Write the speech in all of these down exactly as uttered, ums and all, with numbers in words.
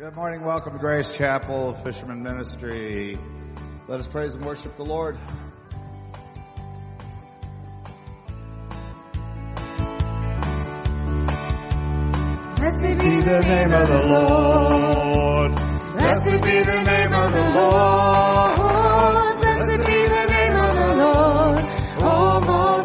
Good morning. Welcome to Grace Chapel, Fisherman Ministry. Let us praise and worship the Lord. Blessed be the name of the Lord. Blessed be the name of the Lord. Blessed be the name of the Lord, O Most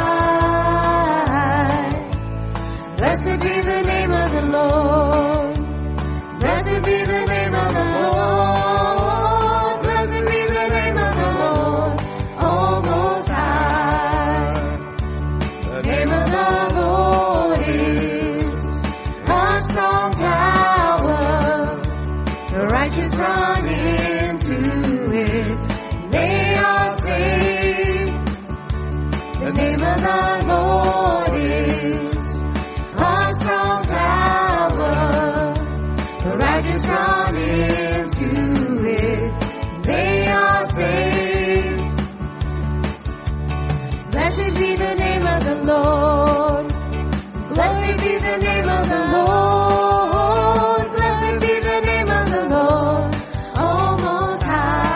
High. Blessed be the name of the Lord. Blessed be the name of the Lord. Blessed be the name of the Lord, O Most High. The name of the Lord is a strong tower. The righteous run into it. They are saved. The name of the Lord is a strong tower. The righteous run into it. They are saved. Blessed be the name of the Lord. Blessed be the name of the Lord. Blessed be the name of the Lord, O Most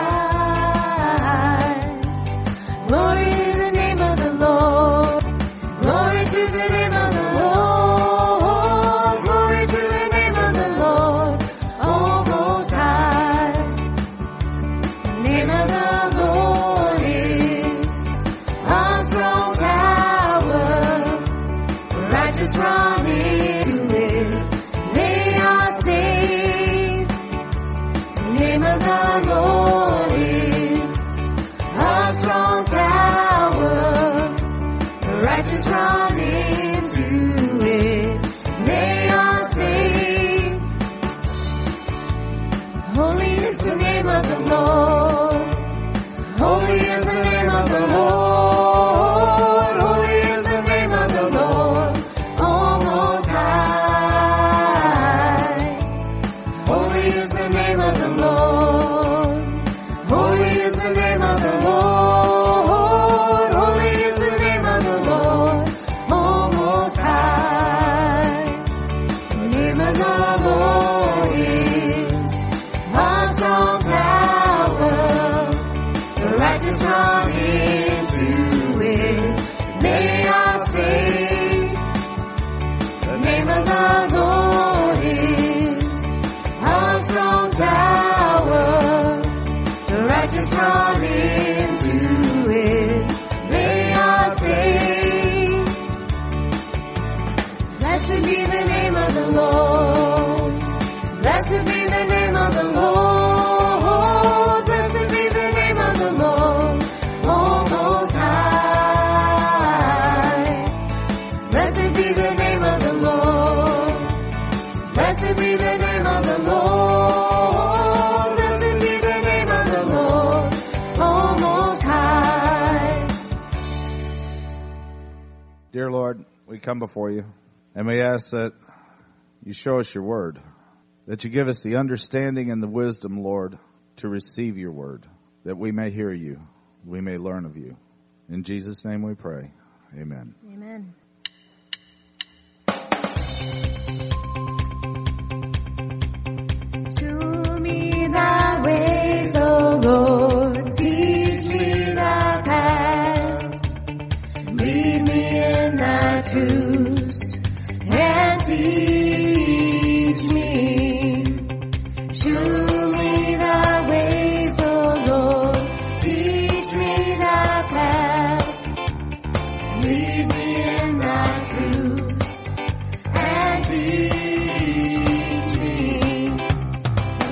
High. Glory to the name of the Lord. Glory to the name of the Lord. Glory to the name of the Lord, O Most High. The name of the Lord is a strong tower. The righteous run into it. They are saved. The name of the Lord is a strong tower. The righteous run into it. They are saved. Holy is the name of the Lord. Holy is the name of the Lord. Holy is the name of the Lord, O Most High. Holy is the name of the Lord. Holy is the name of the Lord. Holy is the name of the Lord, O Most High. The name of the Lord is a strong tower. The righteous run into it. They are saved. The name of the Lord is a strong tower. The righteous run into it. They are saved. Blessed be the name of the Lord. Blessed be the name of the Lord. Blessed be the name of the Lord, O Most High. Blessed be the name of the Lord. Blessed be the name of the Lord. Blessed be the name of the Lord, O Most High. Dear Lord, we come before you and we ask that you show us your word, that you give us the understanding and the wisdom, Lord, to receive your word, that we may hear you, we may learn of you. In Jesus' name we pray. Amen. Amen. Show me thy ways, O Lord. Teach me thy paths. Lead me in thy truths and teach me. Show me thy ways, O Lord. Teach me thy paths. Lead me in thy truths and teach me.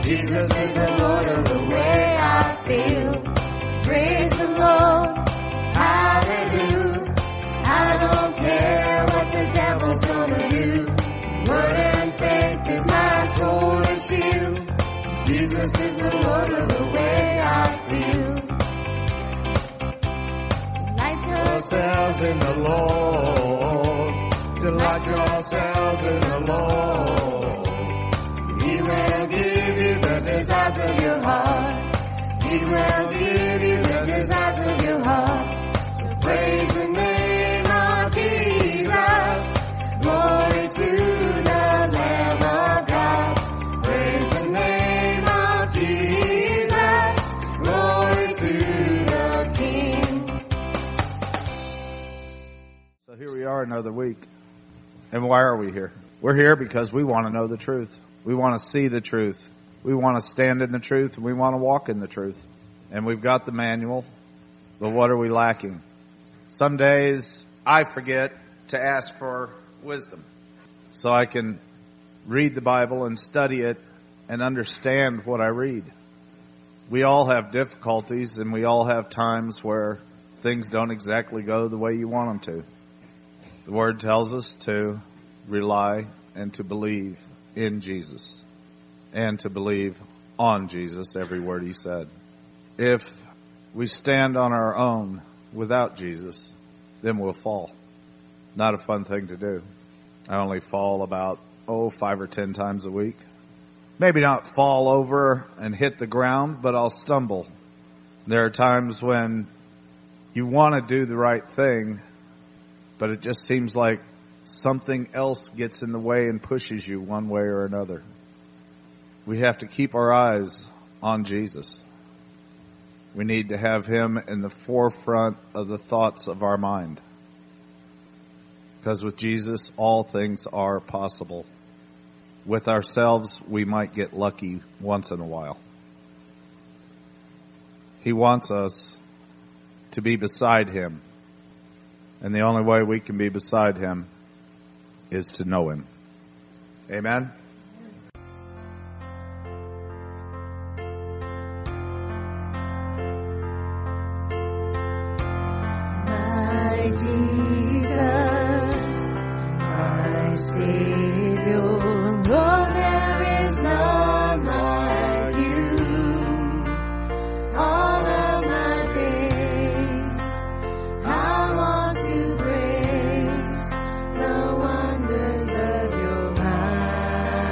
Jesus is the Lord of the way I feel. Praise the Lord. Hallelujah. I don't care what the devil's gonna do. Word and faith is my sword and shield. Jesus is the Lord of the way I feel. Delight yourselves in the Lord. Delight yourselves in the Lord. He will give you the desires of your heart. He will give you the desires of your heart. So praise the name of Jesus. Glory to the Lamb of God. Praise the name of Jesus. Glory to the King. So here we are another week. And why are we here? We're here because we want to know the truth. We want to see the truth. We want to stand in the truth, and we want to walk in the truth. And we've got the manual, but what are we lacking? Some days I forget to ask for wisdom so I can read the Bible and study it and understand what I read. We all have difficulties, and we all have times where things don't exactly go the way you want them to. The Word tells us to rely and to believe in Jesus and to believe on Jesus, every word He said. If we stand on our own without Jesus, then we'll fall. Not a fun thing to do. I only fall about, oh, five or ten times a week. Maybe not fall over and hit the ground, but I'll stumble. There are times when you want to do the right thing, but it just seems like something else gets in the way and pushes you one way or another. We have to keep our eyes on Jesus. We need to have Him in the forefront of the thoughts of our mind. Because with Jesus, all things are possible. With ourselves, we might get lucky once in a while. He wants us to be beside Him. And the only way we can be beside Him is to know Him. Amen? My Jesus, my Savior, Lord, there is none like you. All of my days, I want to praise the wonders of your mighty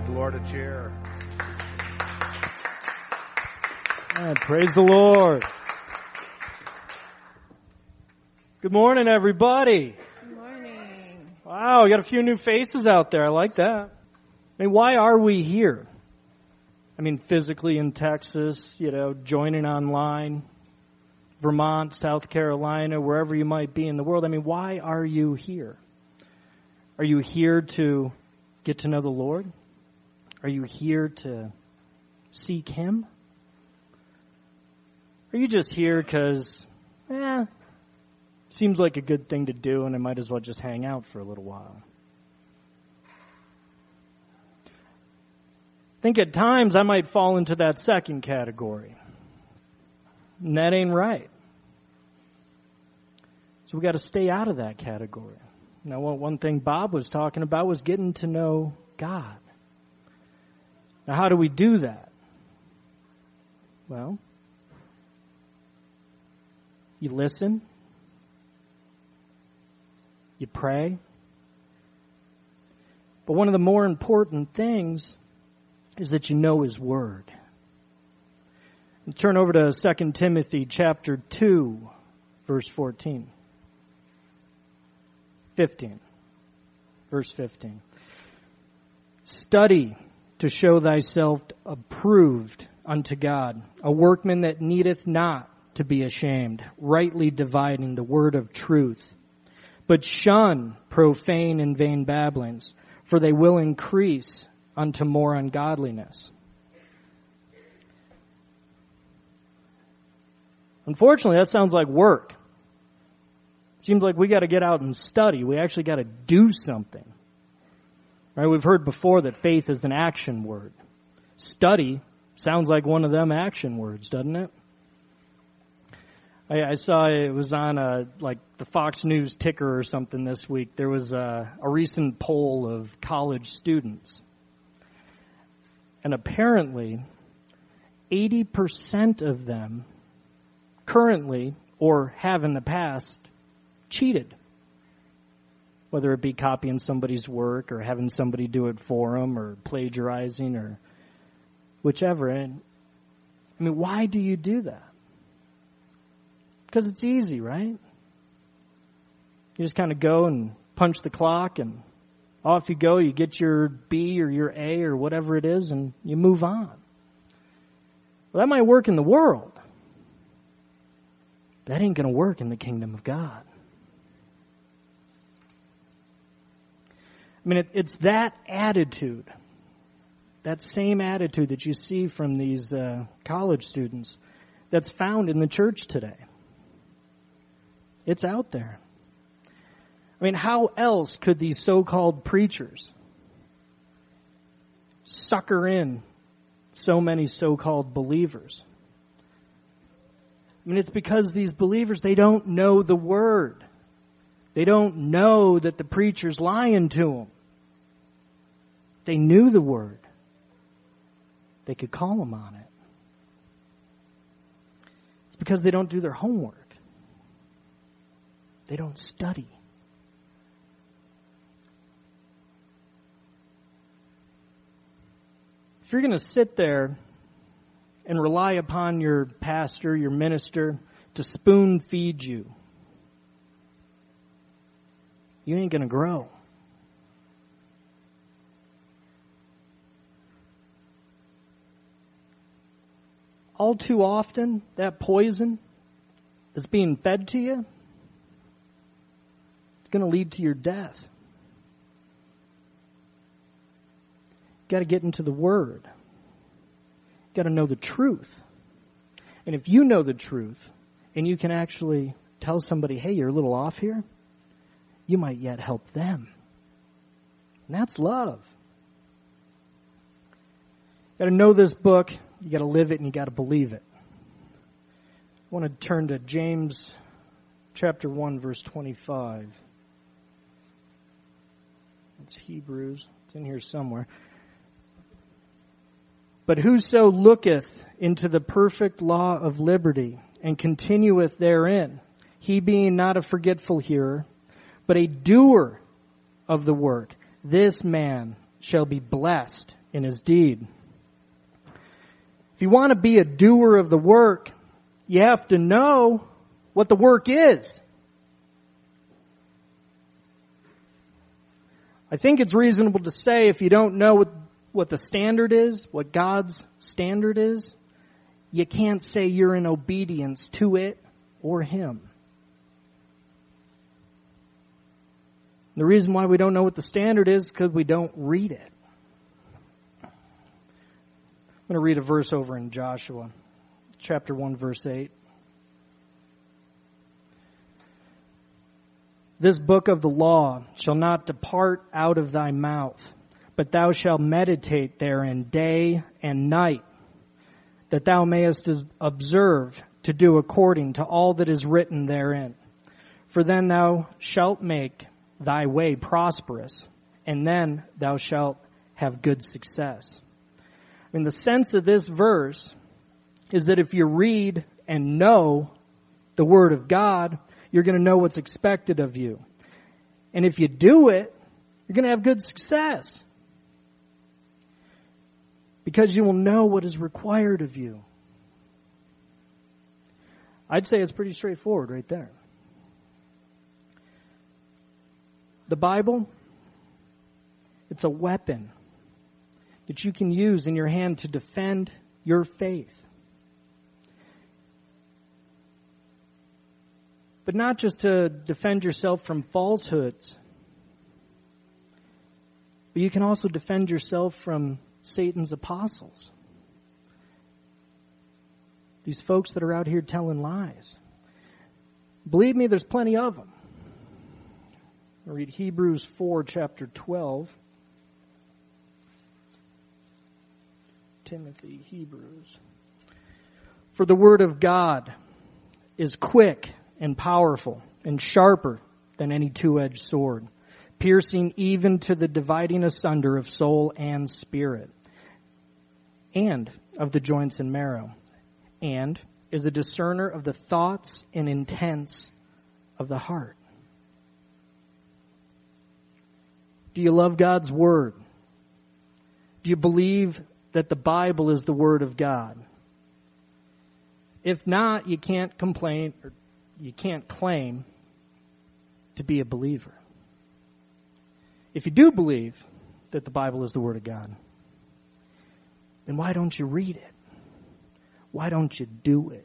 Give the Lord a cheer. And praise the Lord. Good morning, everybody. Good morning. Wow, we got a few new faces out there. I like that. I mean, why are we here? I mean, physically in Texas, you know, joining online, Vermont, South Carolina, wherever you might be in the world. I mean, why are you here? Are you here to get to know the Lord? Are you here to seek Him? Are you just here because, eh, seems like a good thing to do and I might as well just hang out for a little while? I think at times I might fall into that second category. And that ain't right. So we got to stay out of that category. Now, one thing Bob was talking about was getting to know God. Now, how do we do that? Well, you listen. You pray. But one of the more important things is that you know His Word. And turn over to Second Timothy chapter two, verse fourteen. fifteen. Verse fifteen. Study to show thyself approved unto God, a workman that needeth not to be ashamed, rightly dividing the word of truth. But shun profane and vain babblings, for they will increase unto more ungodliness. Unfortunately, that sounds like work. Seems like we got to get out and study. We actually got to do something. Right? We've heard before that faith is an action word. Study sounds like one of them action words, doesn't it? I, I saw it was on a, like the Fox News ticker or something this week. There was a, a recent poll of college students. And apparently, eighty percent of them currently, or have in the past, cheated. Whether it be copying somebody's work or having somebody do it for them or plagiarizing or whichever. And I mean, why do you do that? Because it's easy, right? You just kind of go and punch the clock and off you go. You get your B or your A or whatever it is and you move on. Well, that might work in the world. That ain't going to work in the kingdom of God. I mean, it, it's that attitude, that same attitude that you see from these uh, college students that's found in the church today. It's out there. I mean, how else could these so-called preachers sucker in so many so-called believers? I mean, it's because these believers, they don't know the Word. They don't know that the preacher's lying to them. They knew the Word. They could call them on it. It's because they don't do their homework. They don't study. If you're going to sit there and rely upon your pastor, your minister, to spoon feed you, you ain't going to grow. All too often, that poison that's being fed to you is going to lead to your death. You've got to get into the Word. You've got to know the truth. And if you know the truth, and you can actually tell somebody, hey, you're a little off here, you might yet help them. And that's love. You got to know this book, you got to live it, and you got to believe it. I want to turn to James chapter one, verse twenty-five. It's Hebrews. It's in here somewhere. But whoso looketh into the perfect law of liberty and continueth therein, he being not a forgetful hearer, but a doer of the work, this man shall be blessed in his deed. If you want to be a doer of the work, you have to know what the work is. I think it's reasonable to say if you don't know what, what the standard is, what God's standard is, you can't say you're in obedience to it or Him. The reason why we don't know what the standard is is because we don't read it. I'm going to read a verse over in Joshua, chapter one, verse eight. This book of the law shall not depart out of thy mouth, but thou shalt meditate therein day and night, that thou mayest observe to do according to all that is written therein. For then thou shalt make thy way prosperous, and then thou shalt have good success. I mean, the sense of this verse is that if you read and know the Word of God, you're going to know what's expected of you. And if you do it, you're going to have good success. Because you will know what is required of you. I'd say it's pretty straightforward right there. The Bible, it's a weapon that you can use in your hand to defend your faith. But not just to defend yourself from falsehoods, but you can also defend yourself from Satan's apostles. These folks that are out here telling lies. Believe me, there's plenty of them. I'll read Hebrews four, chapter twelve. Timothy, Hebrews. For the word of God is quick and powerful and sharper than any two-edged sword, piercing even to the dividing asunder of soul and spirit, and of the joints and marrow, and is a discerner of the thoughts and intents of the heart. Do you love God's Word? Do you believe that the Bible is the Word of God? If not, you can't complain, or you can't claim to be a believer. If you do believe that the Bible is the Word of God, then why don't you read it? Why don't you do it?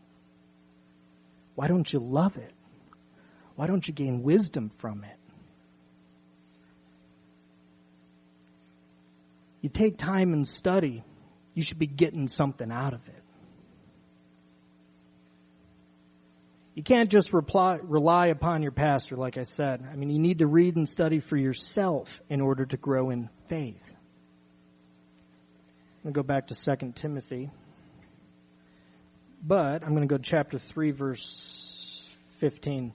Why don't you love it? Why don't you gain wisdom from it? You take time and study, you should be getting something out of it. You can't just reply, rely upon your pastor, like I said. I mean, you need to read and study for yourself in order to grow in faith. I'm going to go back to Second Timothy. But I'm going to go to chapter three, verse fifteen.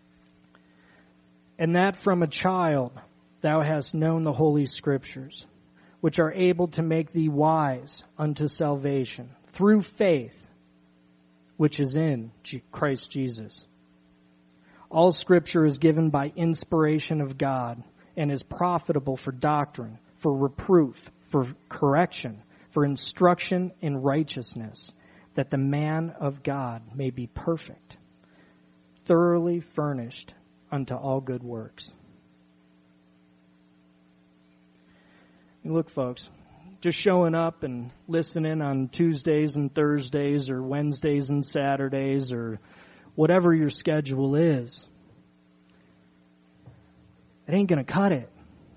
And that from a child thou hast known the Holy Scriptures, which are able to make thee wise unto salvation, through faith, which is in Christ Jesus. All Scripture is given by inspiration of God, and is profitable for doctrine, for reproof, for correction, for instruction in righteousness, that the man of God may be perfect, thoroughly furnished unto all good works. And look, folks, just showing up and listening on Tuesdays and Thursdays or Wednesdays and Saturdays or whatever your schedule is, it ain't going to cut it.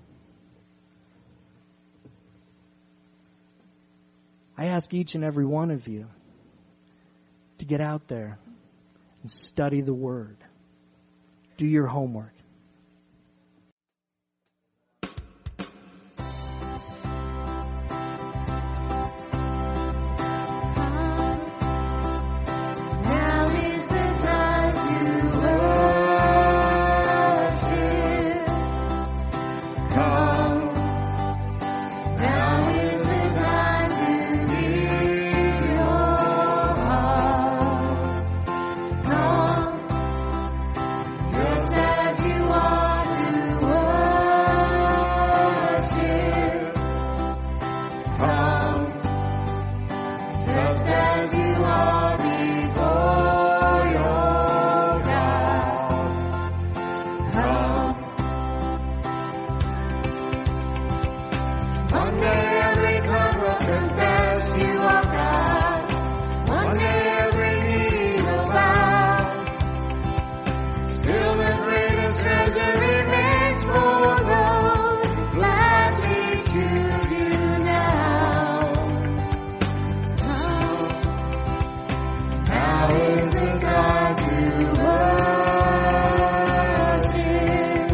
I ask each and every one of you to get out there and study the Word. Do your homework. Now is the time to worship. Come. Now is the time to give your heart. Come. Just as you as you are before your God. Come. One day every tongue will confess you are God. One day every knee will bow. Still the greatest treasure remains for those who gladly choose you now. Now, now is the time to worship.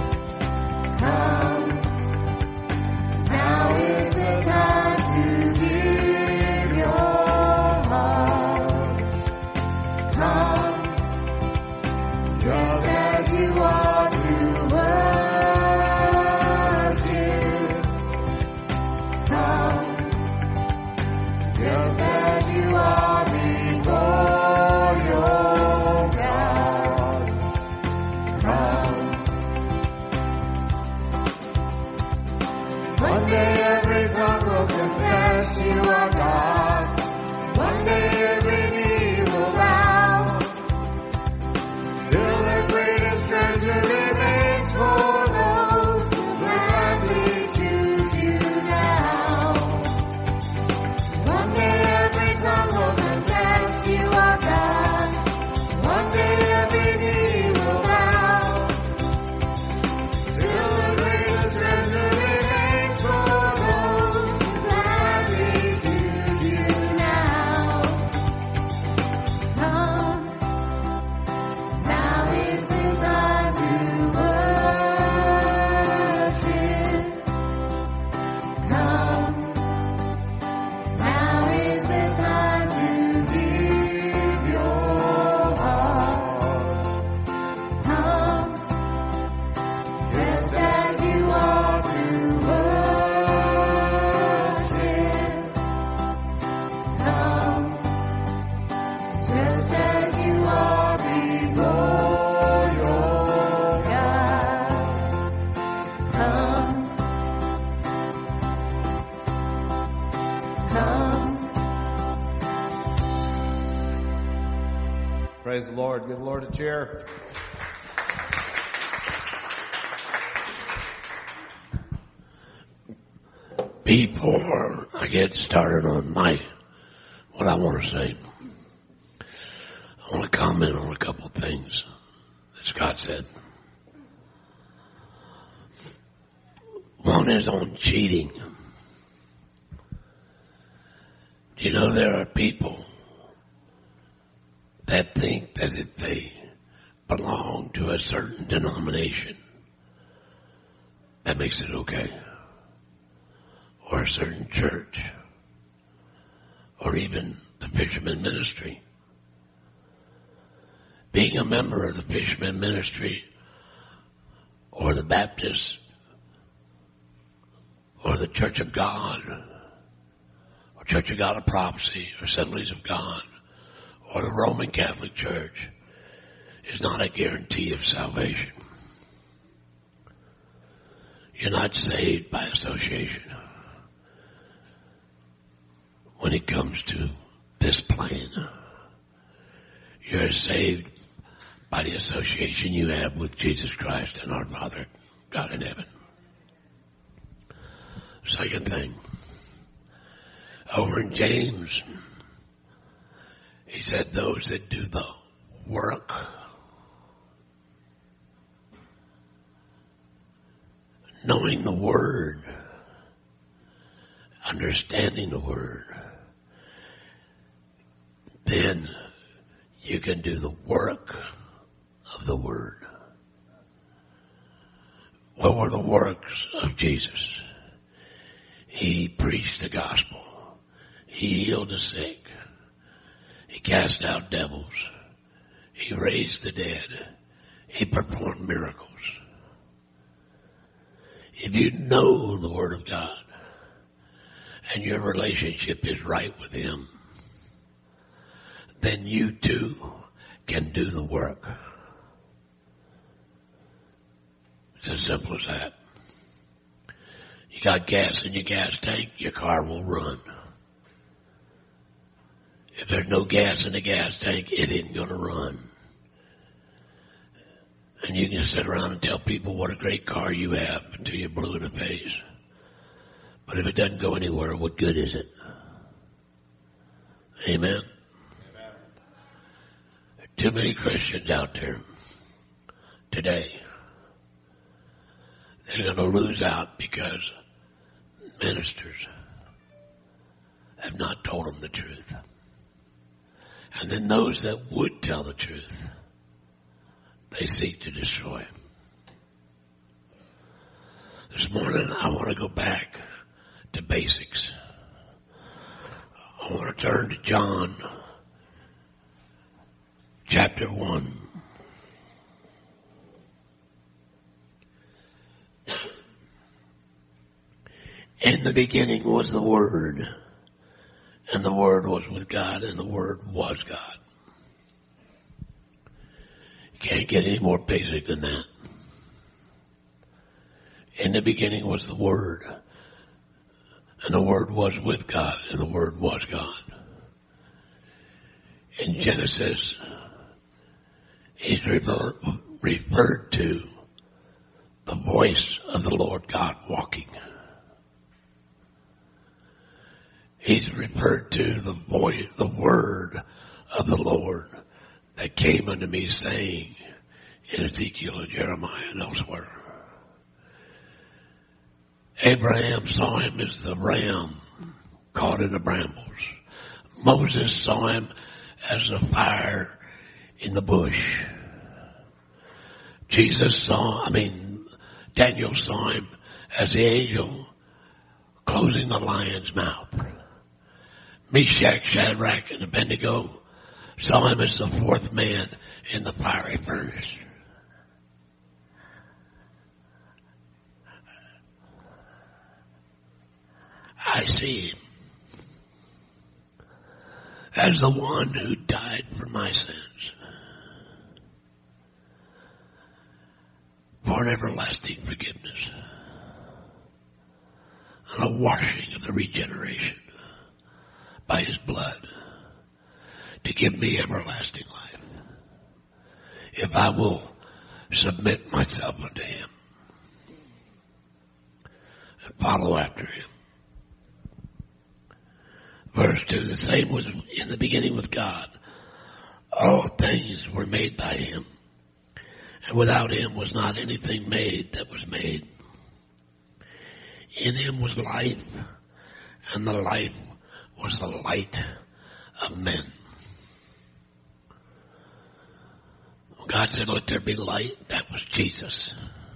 Come. Now is the time to give your heart. Come, just as you are to worship. Come, just as you are before your God. Come. One day every tongue will confess you are God. One day every knee will bow. Still the greatest treasure remains for those who gladly choose you now. One day every tongue will confess you are God. One day every knee will bow. Still the greatest treasure remains for those who gladly choose you now. Come, now is the time to worship. Come, now is the time to give your heart. Come, just as you are to worship. Come, just as you are before your God. Come, come. Praise the Lord. Give the Lord a cheer. Before I get started on my, what I want to say, I want to comment on a couple of things that Scott said. One is on cheating. Do you know there are people that think that if they belong to a certain denomination, that makes it okay? Or a certain church, or even the Fisherman Ministry. Being a member of the Fisherman Ministry, or the Baptist, or the Church of God, or Church of God of Prophecy, or Assemblies of God, or the Roman Catholic Church, is not a guarantee of salvation. You're not saved by association. When it comes to this plane, you're saved by the association you have with Jesus Christ and our Father, God in heaven. Second thing, over in James, he said those that do the work knowing the Word, understanding the Word, then you can do the work of the Word. What were the works of Jesus? He preached the gospel. He healed the sick. He cast out devils. He raised the dead. He performed miracles. If you know the Word of God and your relationship is right with Him, then you too can do the work. It's as simple as that. You got gas in your gas tank, your car will run. If there's no gas in the gas tank, it isn't going to run. And you can sit around and tell people what a great car you have until you're blue in the face. But if it doesn't go anywhere, what good is it? Amen? Amen. There are too many Christians out there today. They're going to lose out because ministers have not told them the truth. And then those that would tell the truth, they seek to destroy. This morning, I want to go back to basics. I want to turn to John chapter one. In the beginning was the Word, and the Word was with God, and the Word was God. You can't get any more basic than that. In the beginning was the Word, and the Word was with God, and the Word was God. In Genesis, he's refer, referred to the voice of the Lord God walking. He's referred to the voice, the word of the Lord that came unto me saying in Ezekiel and Jeremiah and elsewhere. Abraham saw him as the ram caught in the brambles. Moses saw him as the fire in the bush. Jesus saw, I mean, Daniel saw him as the angel closing the lion's mouth. Meshach, Shadrach, and Abednego saw him as the fourth man in the fiery furnace. I see him as the one who died for my sins, for an everlasting forgiveness, and a washing of the regeneration by his blood to give me everlasting life, if I will submit myself unto him and follow after him. Verse two, the same was in the beginning with God. All things were made by him, and without him was not anything made that was made. In him was life, and the life was the light of men. When God said, let there be light, that was Jesus.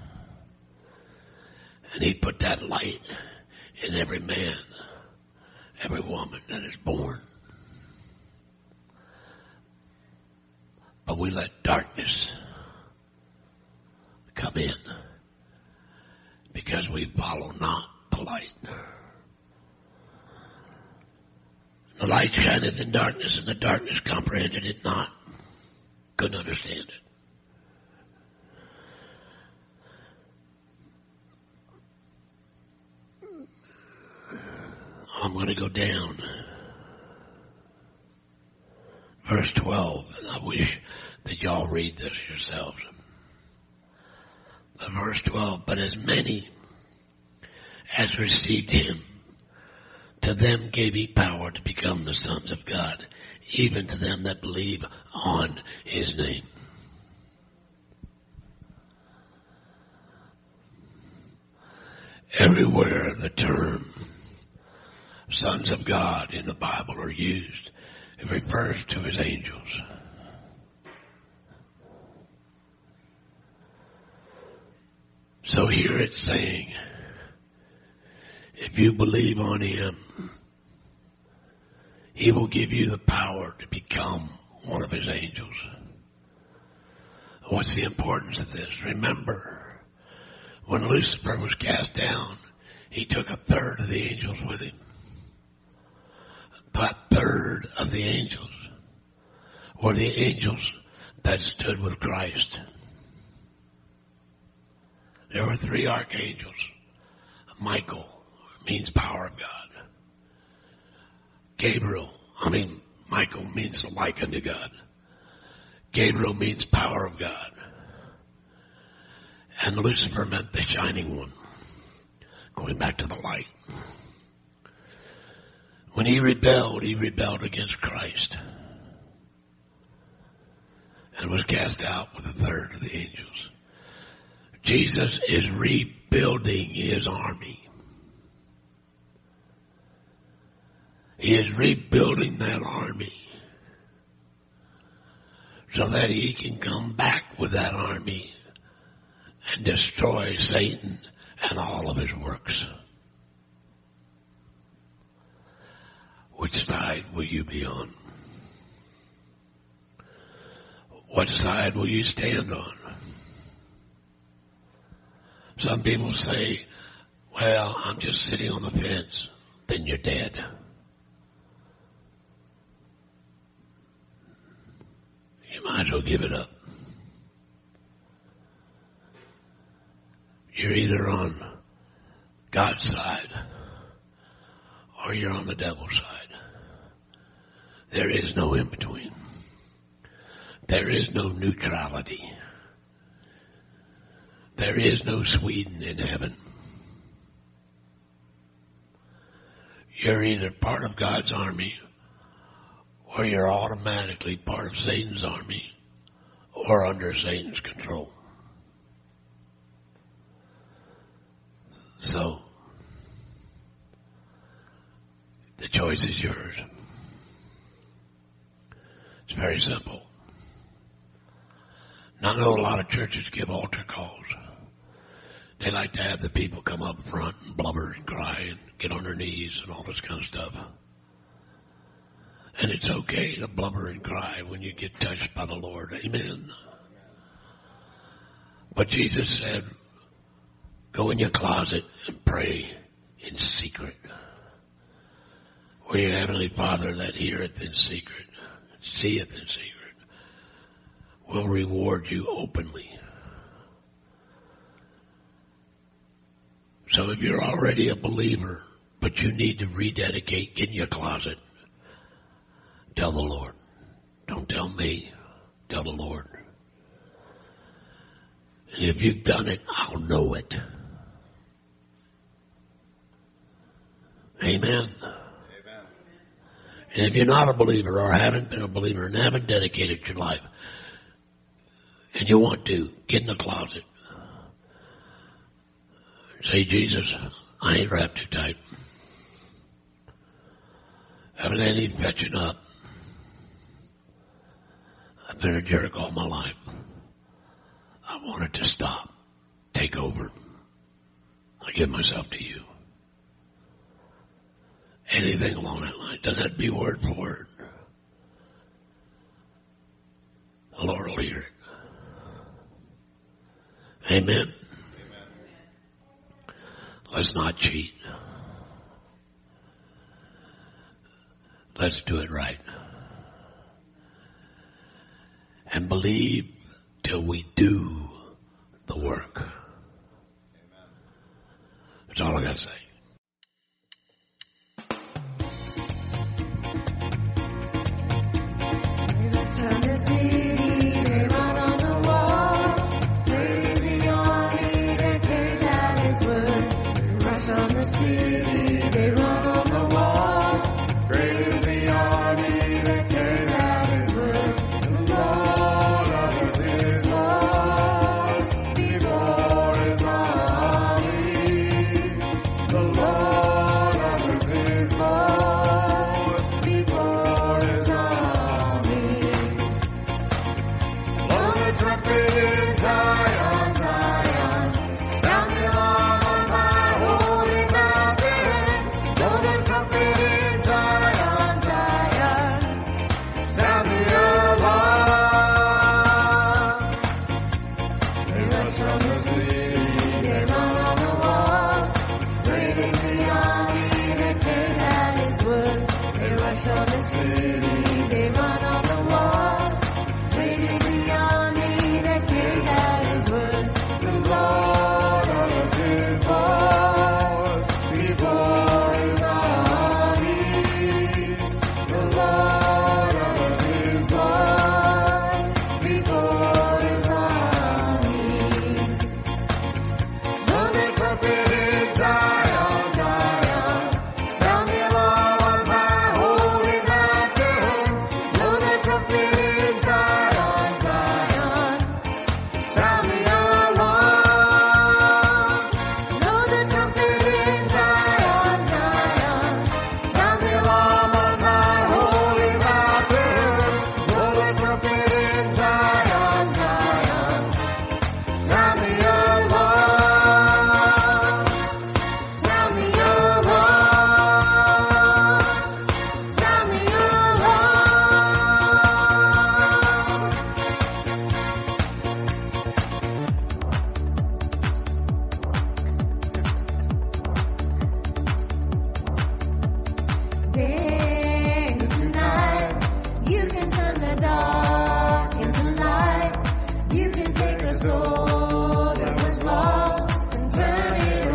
And he put that light in every man, every woman that is born. But we let darkness come in because we follow not the light. The light shineth in darkness, and the darkness comprehended it not. Couldn't understand it. I'm going to go down. Verse twelve, and I wish that y'all read this yourselves. But verse twelve, but as many as received him, to them gave he power to become the sons of God, even to them that believe on his name. Everywhere the term sons of God in the Bible are used, it refers to his angels. So here it's saying, if you believe on him, he will give you the power to become one of his angels. What's the importance of this? Remember, when Lucifer was cast down, he took a third of the angels with him. That third of the angels were the angels that stood with Christ. There were three archangels. Michael means power of God. Gabriel, I mean Michael means like unto God. Gabriel means power of God. And Lucifer meant the shining one. Going back to the light. When he rebelled, he rebelled against Christ. And was cast out with a third of the angels. Jesus is rebuilding his army. He is rebuilding that army so that he can come back with that army and destroy Satan and all of his works. Which side will you be on? What side will you stand on? Some people say, well, I'm just sitting on the fence. Then you're dead. You might as well give it up. You're either on God's side or you're on the devil's side. There is no in between. There is no neutrality. There is no Sweden in heaven. You're either part of God's army or you're automatically part of Satan's army or under Satan's control. So, the choice is yours. It's very simple. Now, I know a lot of churches give altar calls. They like to have the people come up front and blubber and cry and get on their knees and all this kind of stuff. And it's okay to blubber and cry when you get touched by the Lord. Amen. But Jesus said, go in your closet and pray in secret. Where your heavenly Father that heareth in secret, seeth in secret, will reward you openly. So if you're already a believer, but you need to rededicate, get in your closet. Tell the Lord. Don't tell me. Tell the Lord. And if you've done it, I'll know it. Amen. Amen. And if you're not a believer or haven't been a believer and haven't dedicated your life, and you want to, get in the closet. Say, Jesus, I ain't wrapped too tight. Haven't had any fetching up. I've been a jerk all my life. I want it to stop. Take over. I give myself to you. Anything along that line. Doesn't have to be word for word. The Lord will hear it. Amen. Amen. Let's not cheat. Let's do it right. And believe till we do the work. Amen. That's all I got to say. The turn the dark into light. You can take a soul that was lost and turn it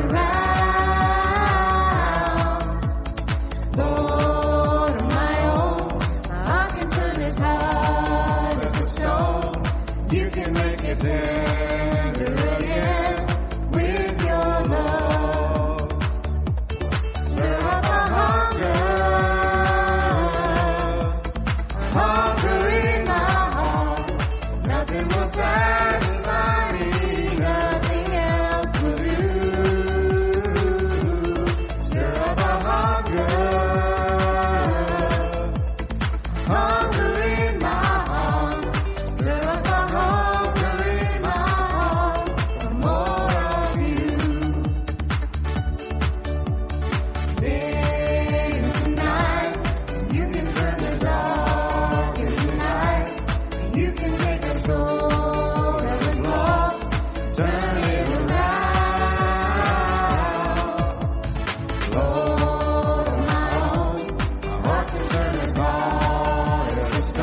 around. Lord of my own, I can turn this heart into stone. You can make it tender again with your love. Stir up a hunger, a hunger in my heart. Nothing will satisfy me, nothing else will do. Stir up a hunger, hunger in my heart. Stir up a hunger in my heart for more of you. Babe, tonight you can turn the dark into light. You can take a soul that was lost, turn it around. Lord of my own, my heart can turn as hard as the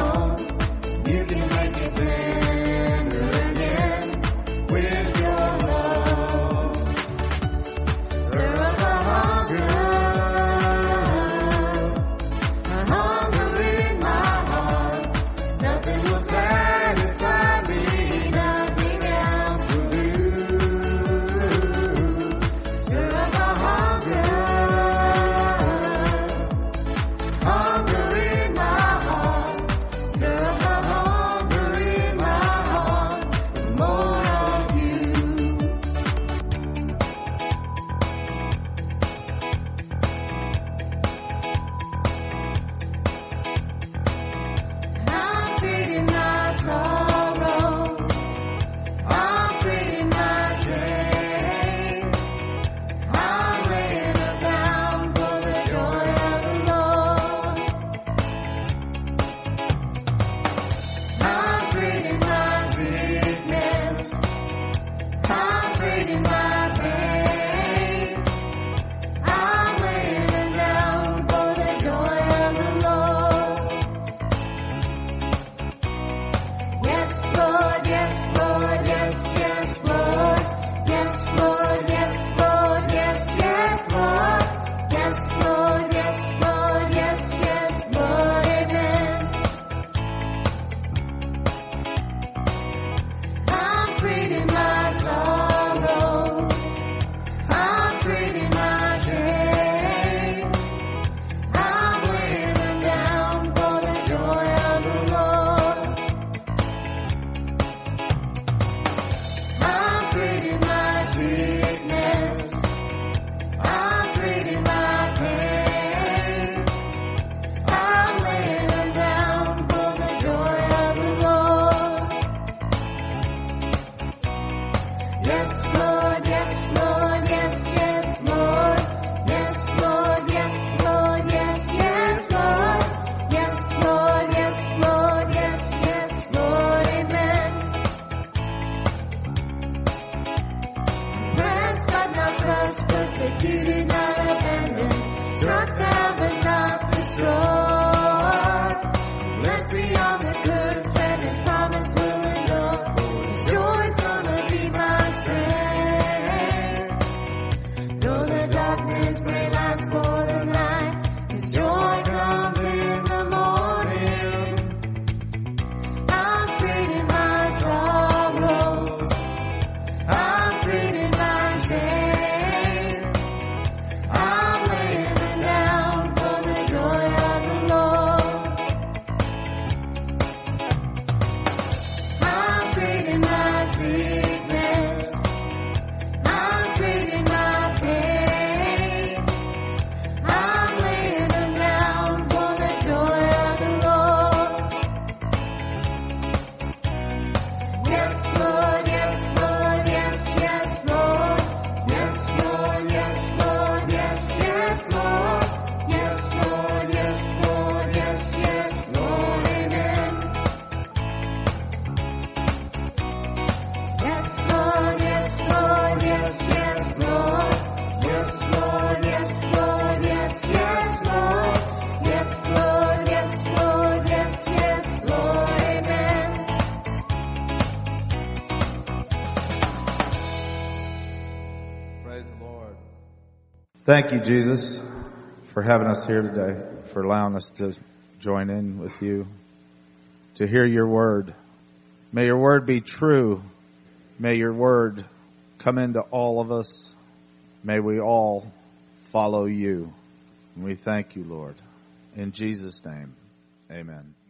Thank you, Jesus, for having us here today, for allowing us to join in with you, to hear your word. May your word be true. May your word come into all of us. May we all follow you. And we thank you, Lord. In Jesus' name, amen.